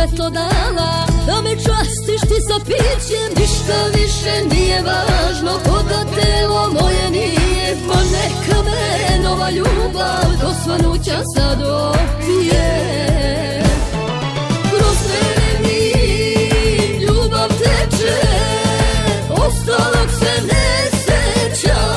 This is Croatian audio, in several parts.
sve to dala, da me častiš ti sa pićem. Ništa više nije važno, ko da telo moje nije. Pa neka me nova ljubav do svanuća sad opije. Kroz mene mi ljubav teče, ostalog se ne sećam.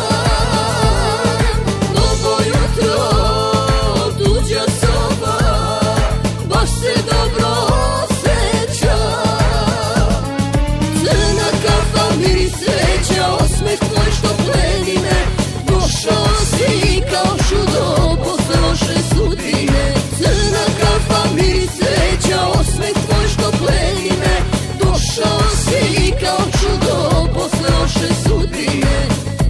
Novo jutro, tuđa soba, baš se dobro osjećam. Crna kafa, miris sreća, osmeh tvoj što pleni me. Došao si kao čudo posle loše sudbine. Crna kafa, miris sreća, osmeh tvoj što pleni me. Došao si kao čudo posle loše sudbine.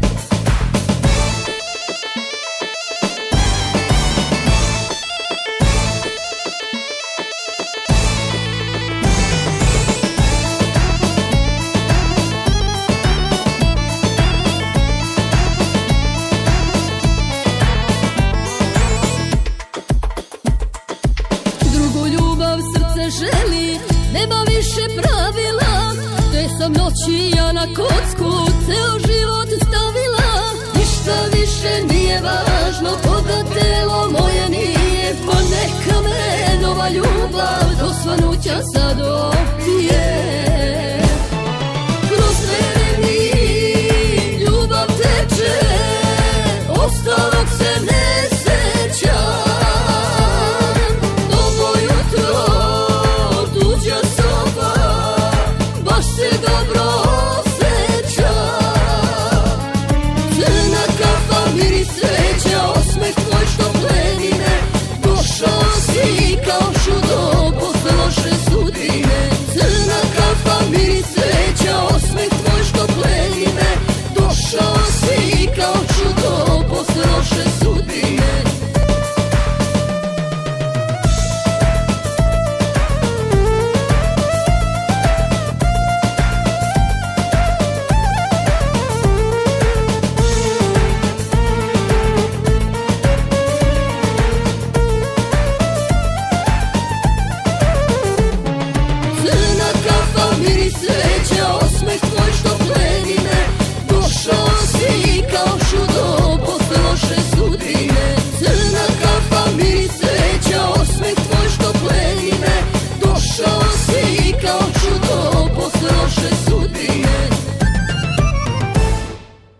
Drugu ljubav srce želi, nema više pravila. Te sam noći ja na kocku ceo život stavila. Ništa više nije važno, ko da telo moje nije. Pa neka me nova ljubav do svanuća sad